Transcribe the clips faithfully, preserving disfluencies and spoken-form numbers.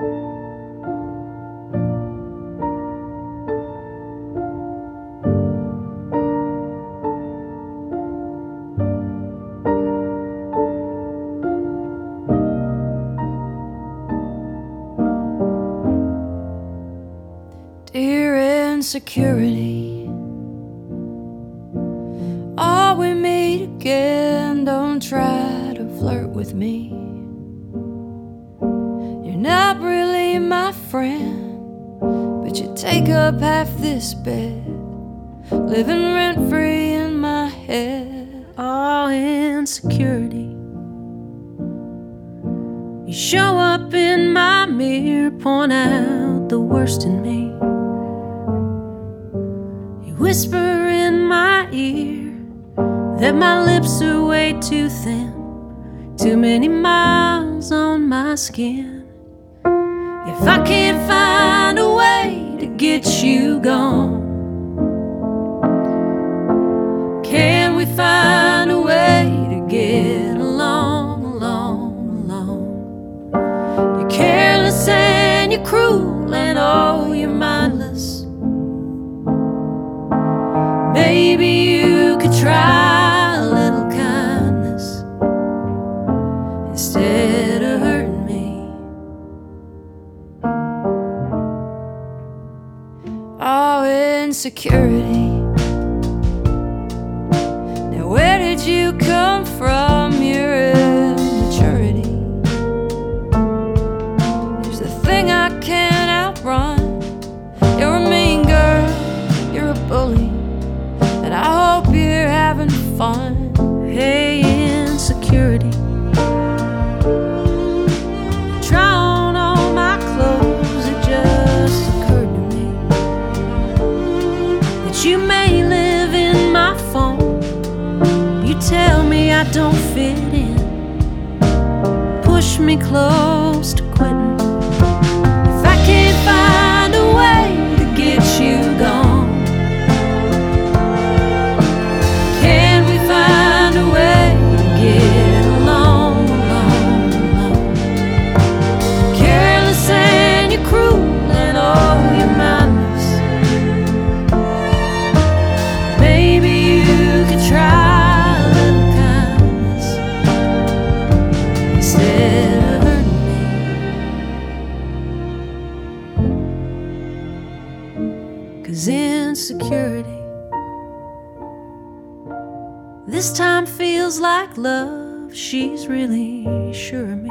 Dear insecurity, are we meet again? Don't try to flirt with me. You're not really my friend, but you take up half this bed, living rent-free in my head. Oh, insecurity, you show up in my mirror, point out the worst in me. Whisper in my ear that my lips are way too thin, too many miles on my skin. If I can't find a way to get you gone, can we find a way to get along, along, along? You're careless and you're cruel and oh, you're mindless. Maybe you could try a little kindness instead of hurting me. Oh, insecurity, now where did you come from? Your immaturity is the thing I can't outrun. You're a mean girl, you're a bully, and I hope you're having fun. Hey, insecurity, try on all my clothes. It just occurred to me that you may live in my phone. You tell me I don't fit in, push me close to quitting. If I can't find a way to get you gone, insecurity this time feels like love. She's really sure of me,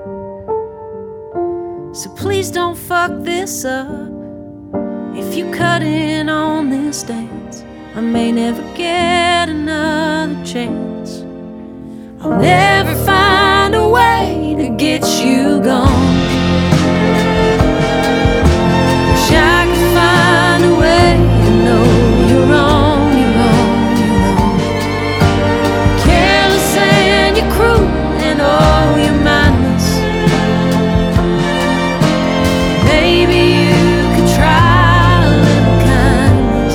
so please don't fuck this up. If you cut in on this dance, I may never get another chance. I'll never find a way to get you gone. Wish I could find a way to know you're wrong, you're wrong, you're wrong. Careless and you're cruel and oh, you're mindless. Maybe you could try a little kindness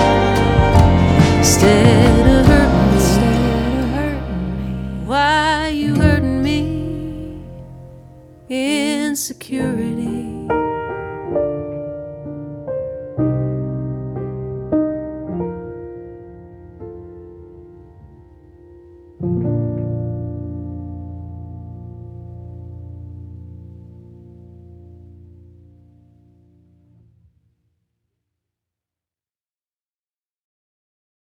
instead of hurting me. Instead of hurting me. Why you hurting me? Insecurity.